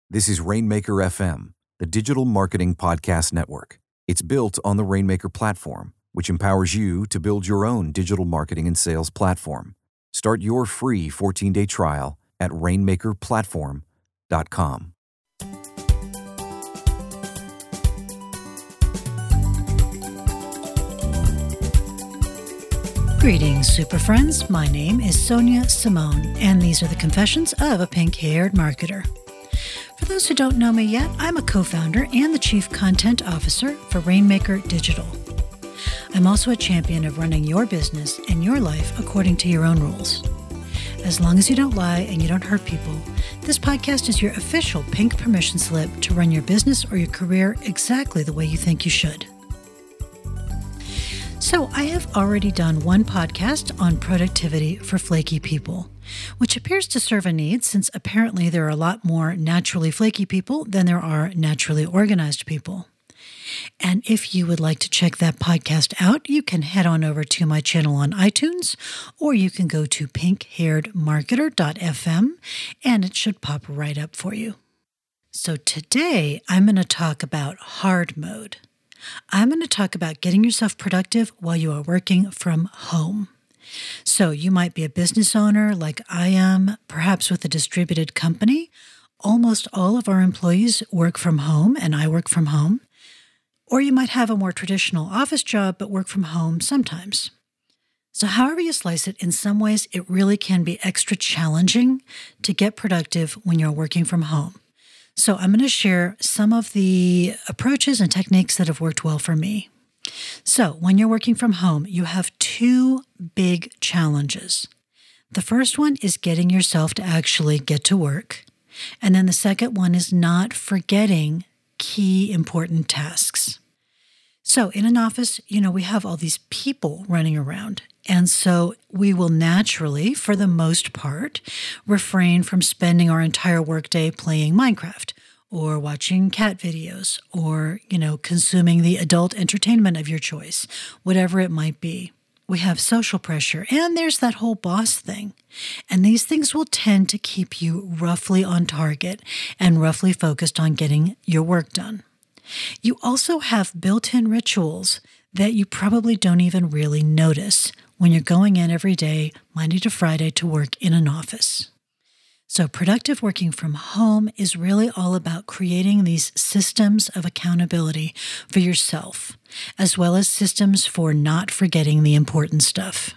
This is Rainmaker FM, the digital marketing podcast network. It's built on the Rainmaker platform, which empowers you to build your own digital marketing and sales platform. Start your free 14-day trial at rainmakerplatform.com. Greetings, super friends. My name is Sonia Simone, and these are the confessions of a pink-haired marketer. For those who don't know me yet, I'm a co-founder and the chief content officer for Rainmaker Digital. I'm also a champion of running your business and your life according to your own rules. As long as you don't lie and you don't hurt people, this podcast is your official pink permission slip to run your business or your career exactly the way you think you should. So I have already done one podcast on productivity for flaky people, which appears to serve a need since apparently there are a lot more naturally flaky people than there are naturally organized people. And if you would like to check that podcast out, you can head on over to my channel on iTunes, or you can go to pinkhairedmarketer.fm, and it should pop right up for you. So today I'm going to talk about hard mode. I'm going to talk about getting yourself productive while you are working from home. So you might be a business owner like I am, perhaps with a distributed company. Almost all of our employees work from home, and I work from home. Or you might have a more traditional office job but work from home sometimes. So however you slice it, in some ways it really can be extra challenging to get productive when you're working from home. So I'm going to share some of the approaches and techniques that have worked well for me. So when you're working from home, you have two big challenges. The first one is getting yourself to actually get to work. And then the second one is not forgetting key important tasks. So in an office, we have all these people running around. And so we will naturally, for the most part, refrain from spending our entire workday playing Minecraft or watching cat videos or, consuming the adult entertainment of your choice, whatever it might be. We have social pressure, and there's that whole boss thing. And these things will tend to keep you roughly on target and roughly focused on getting your work done. You also have built-in rituals that you probably don't even really notice when you're going in every day, Monday to Friday, to work in an office. So productive working from home is really all about creating these systems of accountability for yourself, as well as systems for not forgetting the important stuff.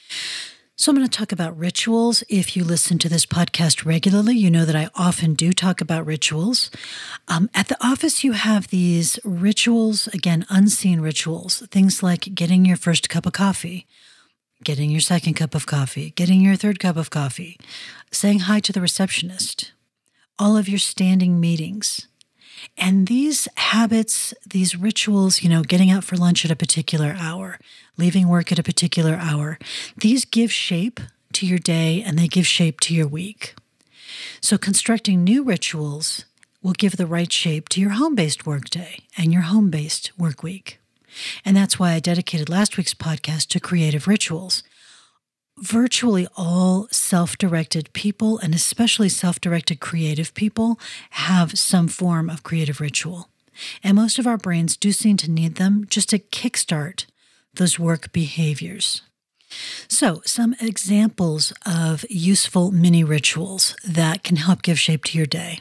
So I'm going to talk about rituals. If you listen to this podcast regularly, you know that I often do talk about rituals. At the office, you have these rituals, again, unseen rituals, things like getting your first cup of coffee, getting your second cup of coffee, getting your third cup of coffee, saying hi to the receptionist, all of your standing meetings. And these habits, these rituals, getting out for lunch at a particular hour, leaving work at a particular hour, these give shape to your day and they give shape to your week. So constructing new rituals will give the right shape to your home-based workday and your home-based work week. And that's why I dedicated last week's podcast to creative rituals. Virtually all self-directed people, and especially self-directed creative people, have some form of creative ritual. And most of our brains do seem to need them just to kickstart those work behaviors. So, some examples of useful mini rituals that can help give shape to your day.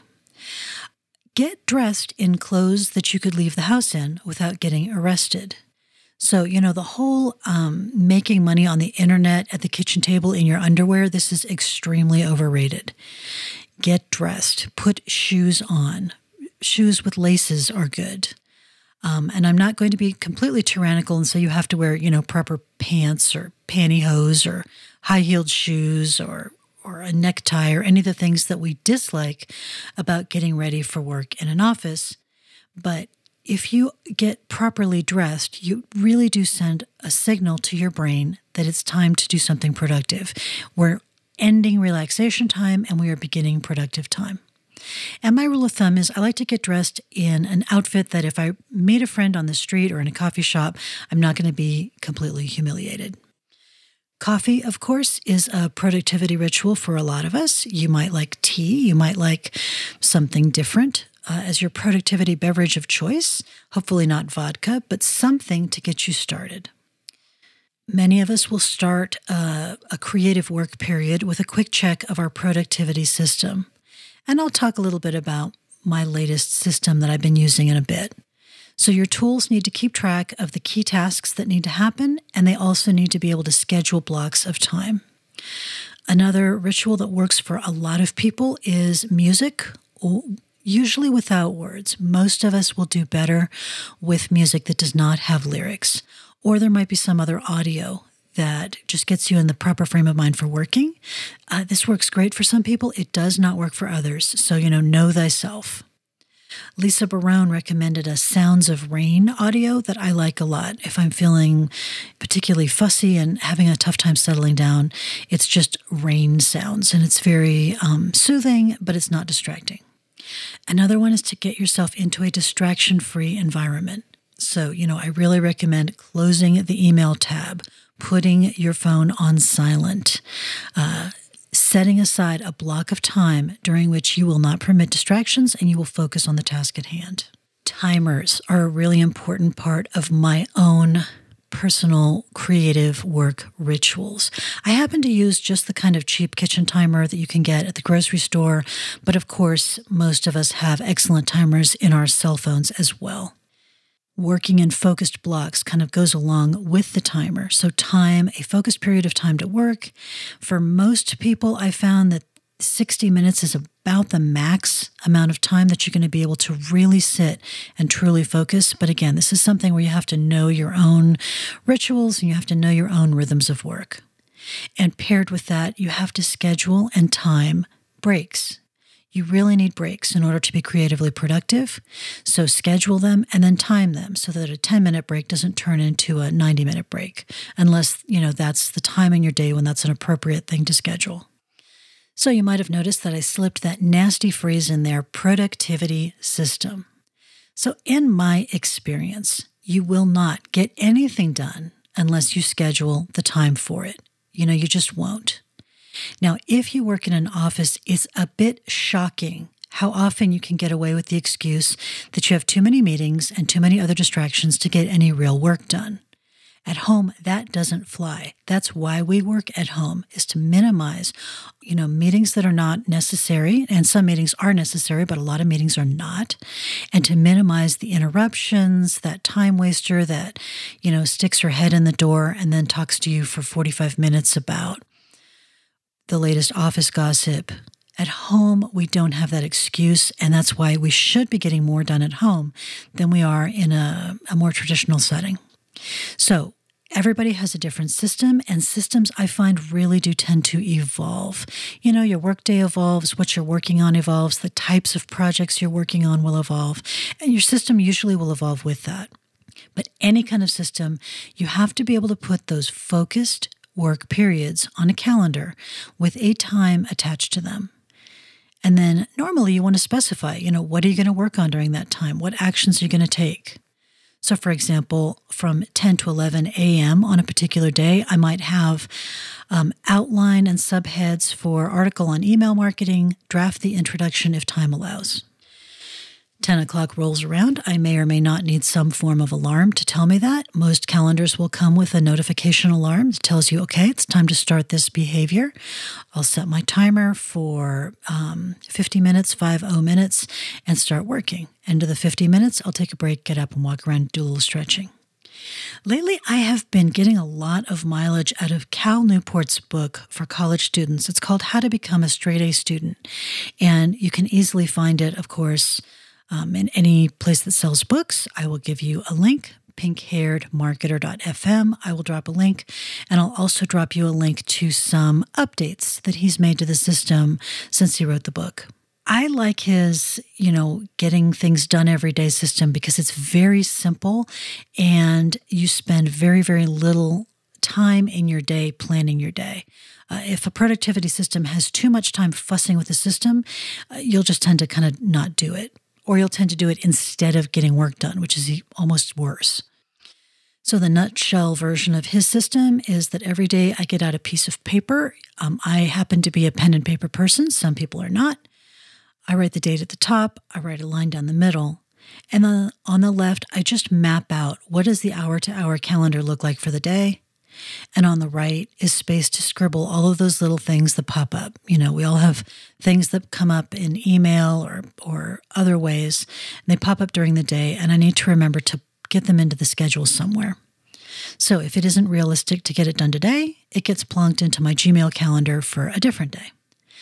Get dressed in clothes that you could leave the house in without getting arrested. So, the whole making money on the internet at the kitchen table in your underwear, this is extremely overrated. Get dressed. Put shoes on. Shoes with laces are good. And I'm not going to be completely tyrannical and say you have to wear, proper pants or pantyhose or high-heeled shoes or a necktie or any of the things that we dislike about getting ready for work in an office. But if you get properly dressed, you really do send a signal to your brain that it's time to do something productive. We're ending relaxation time and we are beginning productive time. And my rule of thumb is I like to get dressed in an outfit that if I meet a friend on the street or in a coffee shop, I'm not going to be completely humiliated. Coffee, of course, is a productivity ritual for a lot of us. You might like tea. You might like something different as your productivity beverage of choice. Hopefully not vodka, but something to get you started. Many of us will start a creative work period with a quick check of our productivity system. And I'll talk a little bit about my latest system that I've been using in a bit. So your tools need to keep track of the key tasks that need to happen, and they also need to be able to schedule blocks of time. Another ritual that works for a lot of people is music, usually without words. Most of us will do better with music that does not have lyrics, or there might be some other audio that just gets you in the proper frame of mind for working. This works great for some people. It does not work for others. So, know thyself. Lisa Barone recommended a Sounds of Rain audio that I like a lot. If I'm feeling particularly fussy and having a tough time settling down, it's just rain sounds, and it's very soothing, but it's not distracting. Another one is to get yourself into a distraction-free environment. So, I really recommend closing the email tab, putting your phone on silent, setting aside a block of time during which you will not permit distractions and you will focus on the task at hand. Timers are a really important part of my own personal creative work rituals. I happen to use just the kind of cheap kitchen timer that you can get at the grocery store, but of course, most of us have excellent timers in our cell phones as well. Working in focused blocks kind of goes along with the timer. So a focused period of time to work. For most people, I found that 60 minutes is about the max amount of time that you're going to be able to really sit and truly focus. But again, this is something where you have to know your own rituals and you have to know your own rhythms of work. And paired with that, you have to schedule and time breaks. You really need breaks in order to be creatively productive. So schedule them and then time them so that a 10-minute break doesn't turn into a 90-minute break, unless, that's the time in your day when that's an appropriate thing to schedule. So you might have noticed that I slipped that nasty phrase in there, productivity system. So in my experience, you will not get anything done unless you schedule the time for it. You just won't. Now, if you work in an office, it's a bit shocking how often you can get away with the excuse that you have too many meetings and too many other distractions to get any real work done. At home, that doesn't fly. That's why we work at home, is to minimize, meetings that are not necessary, and some meetings are necessary, but a lot of meetings are not, and to minimize the interruptions, that time waster that, sticks her head in the door and then talks to you for 45 minutes about the latest office gossip. At home, we don't have that excuse, and that's why we should be getting more done at home than we are in a more traditional setting. So everybody has a different system, and systems I find really do tend to evolve. Your workday evolves, what you're working on evolves, the types of projects you're working on will evolve, and your system usually will evolve with that. But any kind of system, you have to be able to put those focused work periods on a calendar with a time attached to them. And then normally you want to specify, what are you going to work on during that time? What actions are you going to take? So for example, from 10 to 11 a.m. on a particular day, I might have outline and subheads for article on email marketing, draft the introduction if time allows. 10 o'clock rolls around, I may or may not need some form of alarm to tell me that. Most calendars will come with a notification alarm that tells you, okay, it's time to start this behavior. I'll set my timer for 50 minutes, 50 minutes, and start working. End of the 50 minutes, I'll take a break, get up and walk around, do a little stretching. Lately, I have been getting a lot of mileage out of Cal Newport's book for college students. It's called How to Become a Straight A Student. And you can easily find it, of course, in any place that sells books. I will give you a link, pinkhairedmarketer.fm. I will drop a link, and I'll also drop you a link to some updates that he's made to the system since he wrote the book. I like his, getting things done every day system because it's very simple and you spend very, very little time in your day planning your day. If a productivity system has too much time fussing with the system, you'll just tend to kind of not do it. Or you'll tend to do it instead of getting work done, which is almost worse. So the nutshell version of his system is that every day I get out a piece of paper. I happen to be a pen and paper person. Some people are not. I write the date at the top. I write a line down the middle. And then on the left, I just map out what does the hour-to-hour calendar look like for the day. And on the right is space to scribble all of those little things that pop up. We all have things that come up in email or other ways. And they pop up during the day, and I need to remember to get them into the schedule somewhere. So if it isn't realistic to get it done today, it gets plunked into my Gmail calendar for a different day.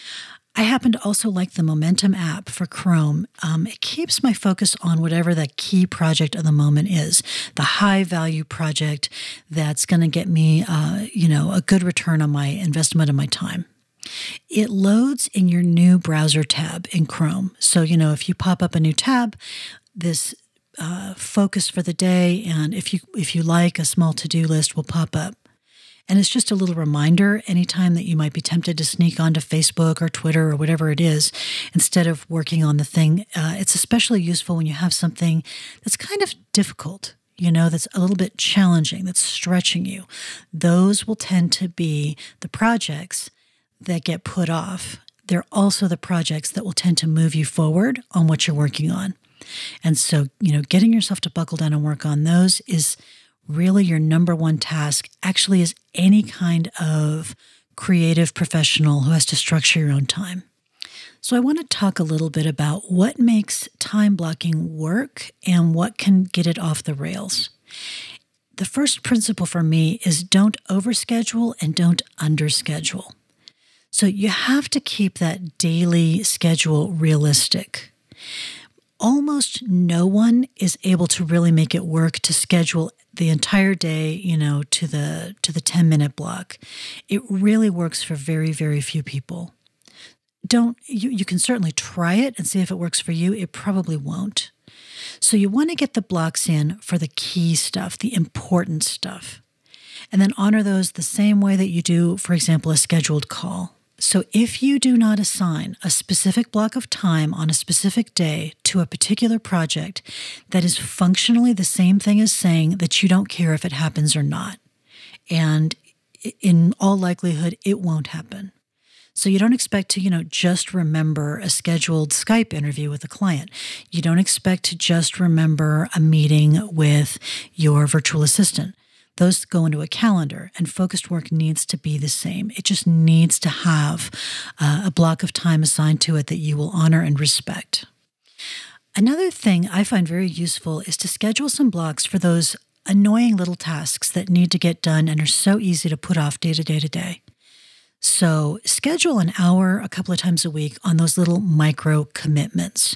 I happen to also like the Momentum app for Chrome. It keeps my focus on whatever that key project of the moment is, the high-value project that's going to get me, a good return on my investment of my time. It loads in your new browser tab in Chrome. So, if you pop up a new tab, this focus for the day, and if you like, a small to-do list will pop up. And it's just a little reminder anytime that you might be tempted to sneak onto Facebook or Twitter or whatever it is, instead of working on the thing. It's especially useful when you have something that's kind of difficult, that's a little bit challenging, that's stretching you. Those will tend to be the projects that get put off. They're also the projects that will tend to move you forward on what you're working on. And so, getting yourself to buckle down and work on those is really your number one task, actually, as any kind of creative professional who has to structure your own time. So I want to talk a little bit about what makes time blocking work and what can get it off the rails. The first principle for me is don't overschedule and don't underschedule. So you have to keep that daily schedule realistic. Almost no one is able to really make it work to schedule the entire day, to the 10-minute block. It really works for very, very few people. You can certainly try it and see if it works for you. It probably won't. So you want to get the blocks in for the key stuff, the important stuff, and then honor those the same way that you do, for example, a scheduled call. So if you do not assign a specific block of time on a specific day to a particular project, that is functionally the same thing as saying that you don't care if it happens or not. And in all likelihood, it won't happen. So you don't expect to, just remember a scheduled Skype interview with a client. You don't expect to just remember a meeting with your virtual assistant. Those go into a calendar, and focused work needs to be the same. It just needs to have a block of time assigned to it that you will honor and respect. Another thing I find very useful is to schedule some blocks for those annoying little tasks that need to get done and are so easy to put off day to day to day. So schedule an hour a couple of times a week on those little micro commitments,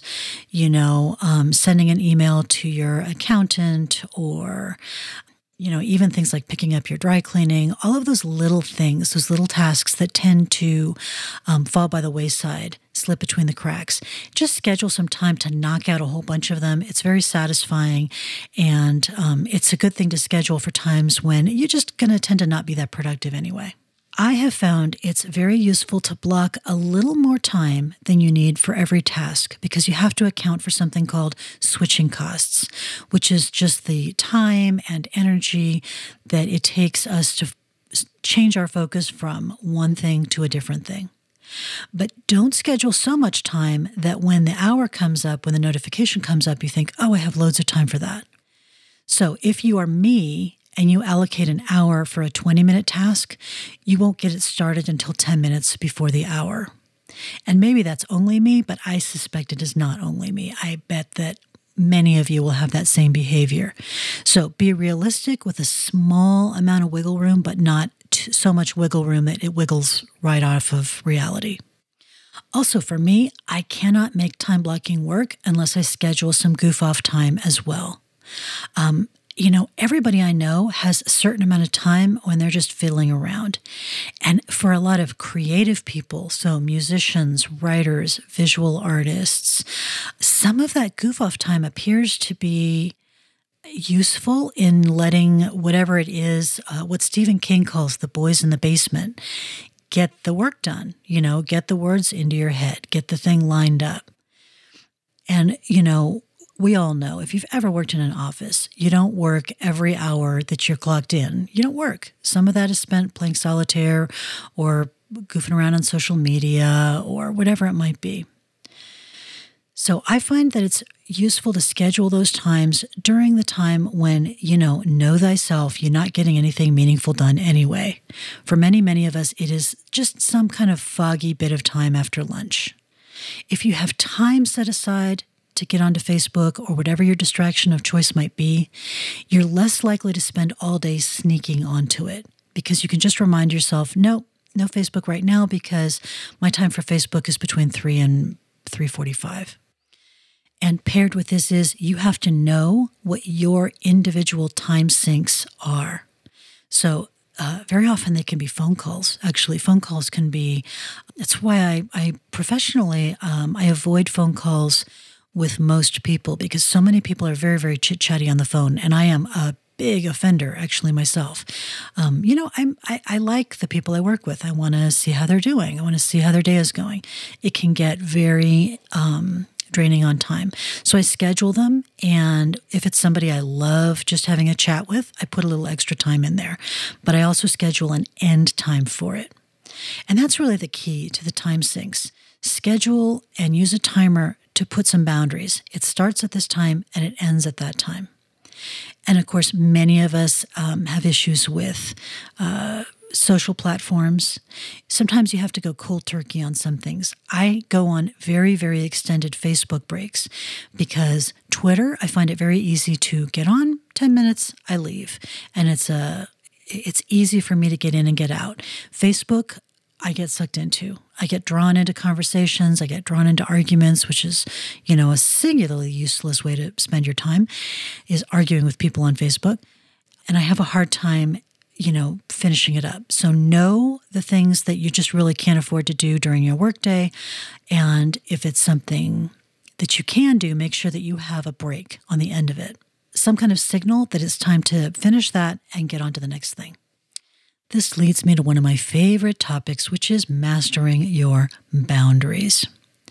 sending an email to your accountant, or even things like picking up your dry cleaning, all of those little things, those little tasks that tend to fall by the wayside, slip between the cracks. Just schedule some time to knock out a whole bunch of them. It's very satisfying, and it's a good thing to schedule for times when you're just going to tend to not be that productive anyway. I have found it's very useful to block a little more time than you need for every task, because you have to account for something called switching costs, which is just the time and energy that it takes us to change our focus from one thing to a different thing. But don't schedule so much time that when the hour comes up, when the notification comes up, you think, oh, I have loads of time for that. So if you are me, and you allocate an hour for a 20-minute task, you won't get it started until 10 minutes before the hour. And maybe that's only me, but I suspect it is not only me. I bet that many of you will have that same behavior. So be realistic with a small amount of wiggle room, but not so much wiggle room that it wiggles right off of reality. Also, for me, I cannot make time blocking work unless I schedule some goof off time as well. Everybody I know has a certain amount of time when they're just fiddling around. And for a lot of creative people, so musicians, writers, visual artists, some of that goof-off time appears to be useful in letting whatever it is, what Stephen King calls the boys in the basement, get the work done, get the words into your head, get the thing lined up. And, we all know if you've ever worked in an office, you don't work every hour that you're clocked in. You don't work. Some of that is spent playing solitaire or goofing around on social media or whatever it might be. So I find that it's useful to schedule those times during the time when, know thyself, you're not getting anything meaningful done anyway. For many, many of us, it is just some kind of foggy bit of time after lunch. If you have time set aside to get onto Facebook or whatever your distraction of choice might be, you're less likely to spend all day sneaking onto it because you can just remind yourself, no Facebook right now because my time for Facebook is between 3 and 3:45. And paired with this is you have to know what your individual time sinks are. So very often they can be phone calls. Actually, phone calls can be, that's why I professionally, I avoid phone calls with most people because so many people are very, very chit-chatty on the phone. And I am a big offender, actually, myself. I like the people I work with. I want to see how they're doing. I want to see how their day is going. It can get very draining on time. So I schedule them. And if it's somebody I love just having a chat with, I put a little extra time in there. But I also schedule an end time for it. And that's really the key to the time sinks. Schedule and use a timer to put some boundaries. It starts at this time and it ends at that time. And of course, many of us have issues with social platforms. Sometimes you have to go cold turkey on some things. I go on very, very extended Facebook breaks because Twitter, I find it very easy to get on, 10 minutes, I leave. And it's easy for me to get in and get out. Facebook, I get sucked into. I get drawn into conversations. I get drawn into arguments, which is, a singularly useless way to spend your time, is arguing with people on Facebook. And I have a hard time, finishing it up. So know the things that you just really can't afford to do during your workday. And if it's something that you can do, make sure that you have a break on the end of it. Some kind of signal that it's time to finish that and get on to the next thing. This leads me to one of my favorite topics, which is mastering your boundaries.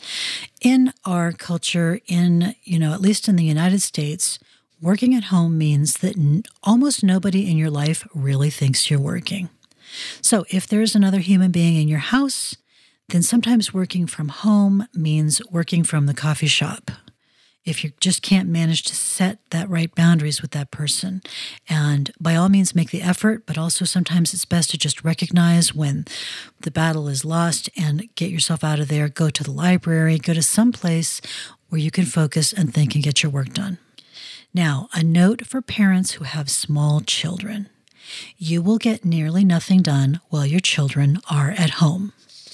In our culture, at least in the United States, working at home means that almost nobody in your life really thinks you're working. So if there's another human being in your house, then sometimes working from home means working from the coffee shop. If you just can't manage to set that right boundaries with that person. And by all means, make the effort, but also sometimes it's best to just recognize when the battle is lost and get yourself out of there, go to the library, go to some place where you can focus and think and get your work done. Now, a note for parents who have small children. You will get nearly nothing done while your children are at home.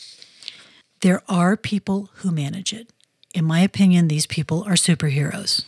There are people who manage it. In my opinion, these people are superheroes.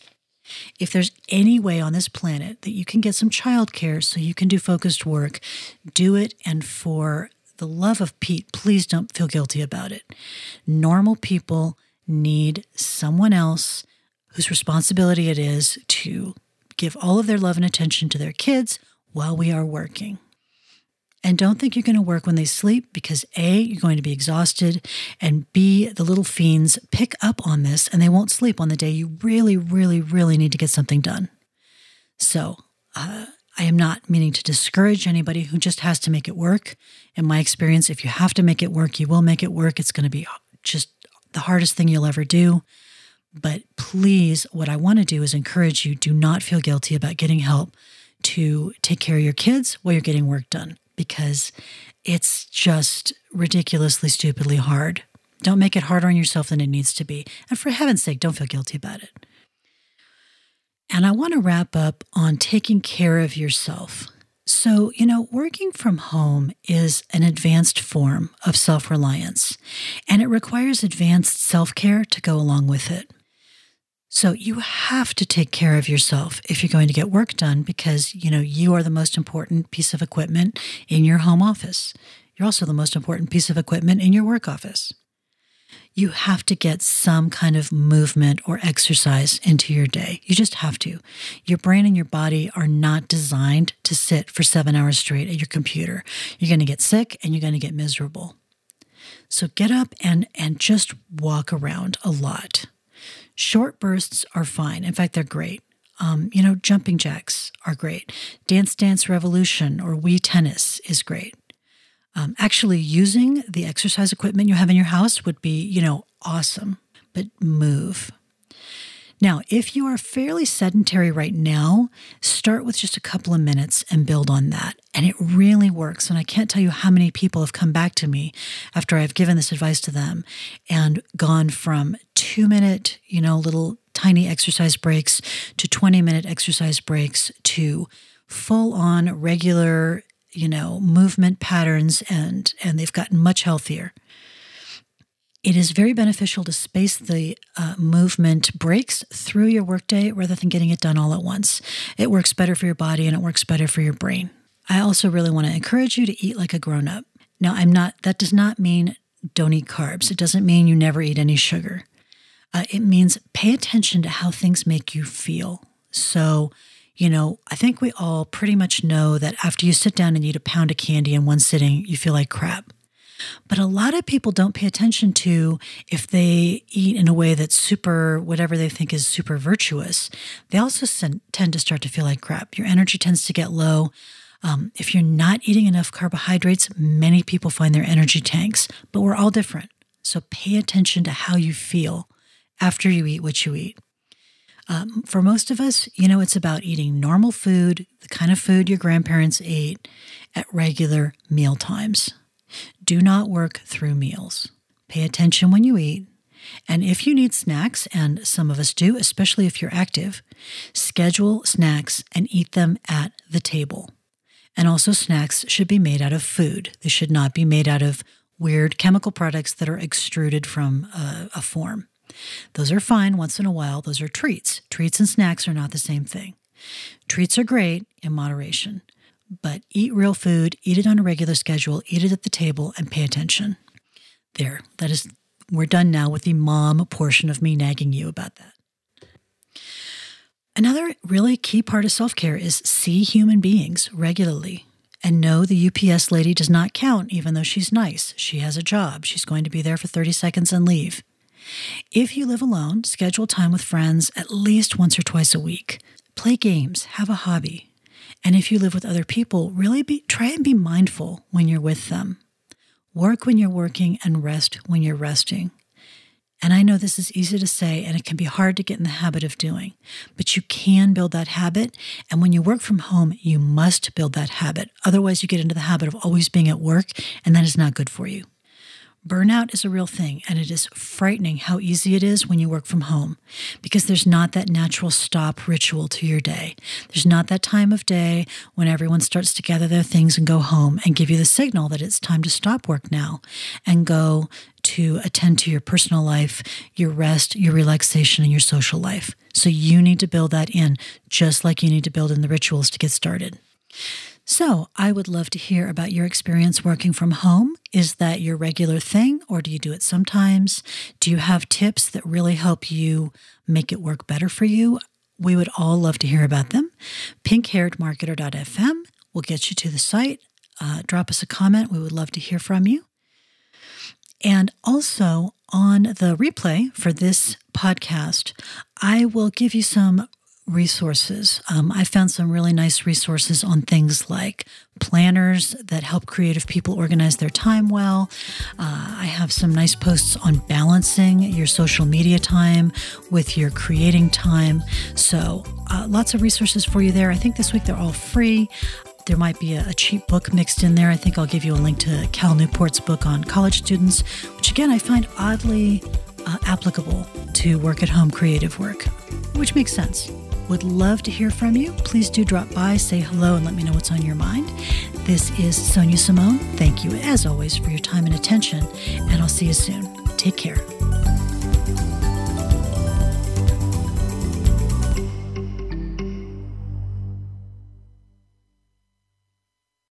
If there's any way on this planet that you can get some childcare so you can do focused work, do it. And for the love of Pete, please don't feel guilty about it. Normal people need someone else whose responsibility it is to give all of their love and attention to their kids while we are working. And don't think you're going to work when they sleep because A, you're going to be exhausted, and B, the little fiends pick up on this and they won't sleep on the day you really, really, really need to get something done. So I am not meaning to discourage anybody who just has to make it work. In my experience, if you have to make it work, you will make it work. It's going to be just the hardest thing you'll ever do. But please, what I want to do is encourage you, do not feel guilty about getting help to take care of your kids while you're getting work done. Because it's just ridiculously, stupidly hard. Don't make it harder on yourself than it needs to be. And for heaven's sake, don't feel guilty about it. And I want to wrap up on taking care of yourself. So, working from home is an advanced form of self-reliance, and it requires advanced self-care to go along with it. So you have to take care of yourself if you're going to get work done because, you are the most important piece of equipment in your home office. You're also the most important piece of equipment in your work office. You have to get some kind of movement or exercise into your day. You just have to. Your brain and your body are not designed to sit for 7 hours straight at your computer. You're going to get sick and you're going to get miserable. So get up and just walk around a lot. Short bursts are fine. In fact, they're great. Jumping jacks are great. Dance Dance Revolution or Wii Tennis is great. Actually using the exercise equipment you have in your house would be, awesome. But move. Now, if you are fairly sedentary right now, start with just a couple of minutes and build on that. And it really works. And I can't tell you how many people have come back to me after I've given this advice to them and gone from 2-minute, little tiny exercise breaks to 20-minute exercise breaks to full-on regular, movement patterns, and they've gotten much healthier. It is very beneficial to space the movement breaks through your workday rather than getting it done all at once. It works better for your body and it works better for your brain. I also really want to encourage you to eat like a grown-up. Now, that does not mean don't eat carbs. It doesn't mean you never eat any sugar. It means pay attention to how things make you feel. So, I think we all pretty much know that after you sit down and eat a pound of candy in one sitting, you feel like crap. But a lot of people don't pay attention to if they eat in a way that's super, whatever they think is super virtuous. They also tend to start to feel like crap. Your energy tends to get low. If you're not eating enough carbohydrates, many people find their energy tanks, but we're all different. So pay attention to how you feel after you eat what you eat. For most of us, it's about eating normal food, the kind of food your grandparents ate at regular meal times. Do not work through meals. Pay attention when you eat. And if you need snacks, and some of us do, especially if you're active, schedule snacks and eat them at the table. And also snacks should be made out of food. They should not be made out of weird chemical products that are extruded from a form. Those are fine once in a while. Those are treats. Treats and snacks are not the same thing. Treats are great in moderation. But eat real food, eat it on a regular schedule, eat it at the table, and pay attention. There, we're done now with the mom portion of me nagging you about that. Another really key part of self-care is see human beings regularly. And no, the UPS lady does not count, even though she's nice. She has a job. She's going to be there for 30 seconds and leave. If you live alone, schedule time with friends at least once or twice a week. Play games, have a hobby. And if you live with other people, really try and be mindful when you're with them. Work when you're working and rest when you're resting. And I know this is easy to say and it can be hard to get in the habit of doing, but you can build that habit. And when you work from home, you must build that habit. Otherwise, you get into the habit of always being at work, and that is not good for you. Burnout is a real thing, and it is frightening how easy it is when you work from home because there's not that natural stop ritual to your day. There's not that time of day when everyone starts to gather their things and go home and give you the signal that it's time to stop work now and go to attend to your personal life, your rest, your relaxation, and your social life. So you need to build that in, just like you need to build in the rituals to get started. So I would love to hear about your experience working from home. Is that your regular thing, or do you do it sometimes? Do you have tips that really help you make it work better for you? We would all love to hear about them. pinkhairedmarketer.fm will get you to the site. Drop us a comment. We would love to hear from you. And also on the replay for this podcast, I will give you some resources. I found some really nice resources on things like planners that help creative people organize their time well. I have some nice posts on balancing your social media time with your creating time. So lots of resources for you there. I think this week they're all free. There might be a cheap book mixed in there. I think I'll give you a link to Cal Newport's book on college students, which again, I find oddly applicable to work at home creative work, which makes sense. Would love to hear from you. Please do drop by, say hello, and let me know what's on your mind. This is Sonia Simone. Thank you, as always, for your time and attention, and I'll see you soon. Take care.